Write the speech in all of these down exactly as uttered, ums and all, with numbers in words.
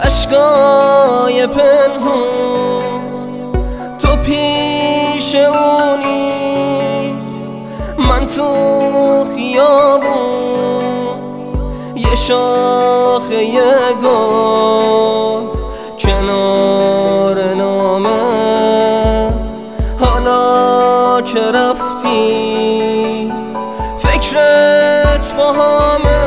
عشقای پنهون تو پیش اونی، من تو خیابون یه شاخه یه گل کنار نامه. حالا که رفتی فکرت با همه،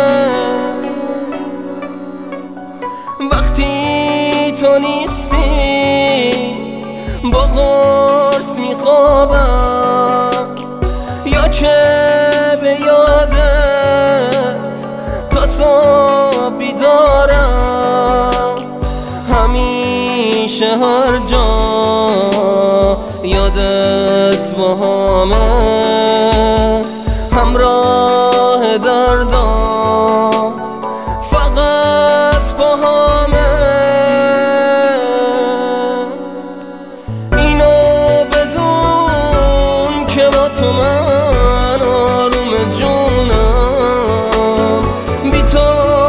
وقتی تو نیستی با قرص میخوابم، یا که به یادت تا صبح بیدارم. همیشه هر جا یادت با همه، همراه دردام فقط با همه. اینو بدون که با تو من آروم جونم، بی تو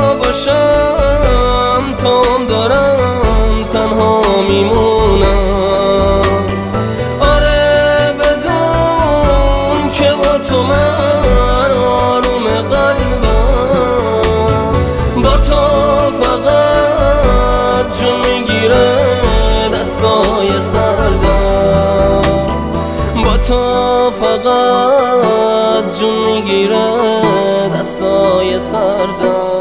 باشم تام دارم تنها میمونم. آره بدون که با تو من آروم قلبم، با تو فقط جون میگیره دستای سردم، با تو فقط جون میگیره دستای سردم.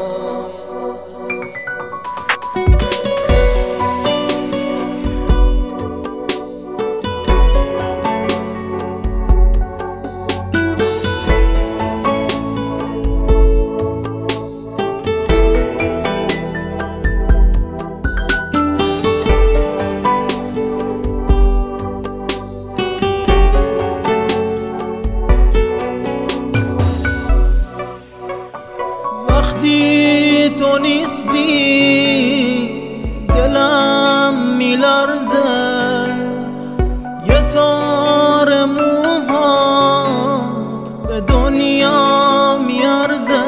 وقتی تو نیستی دلم میلرزه، یه تار موهات به دنیا میارزه.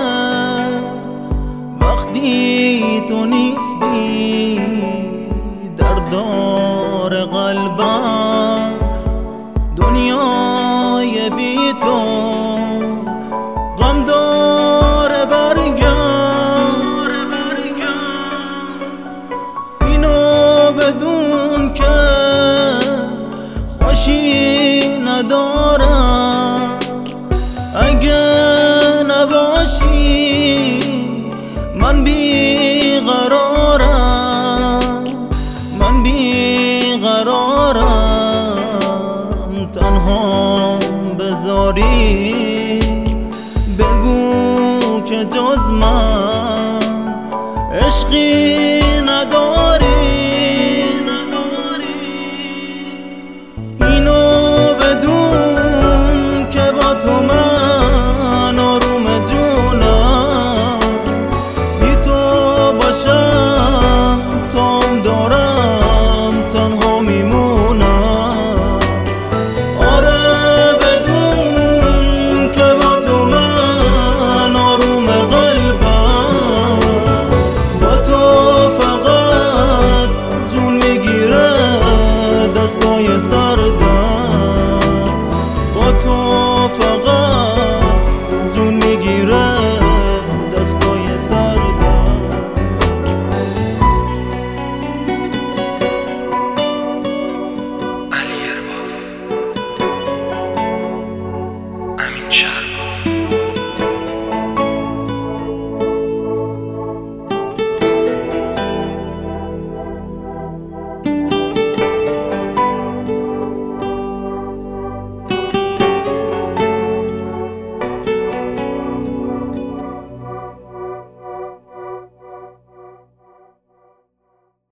وقتی تو نیستی دردار قلبم، دنیای بی تو غم داره برگم. اینو بدون که خوشی ندارم، اگه نباشی من بیقرارم، من بیقرارم. تنها بذاری بگو که جز من عشقی نداری. اینو بدون که با تو من آروم جونم، بی تو باشم تام دارم تنها میمونم. آره بدون که با تو من آروم قلبم، با تو فقط جون میگیره دستای سردم.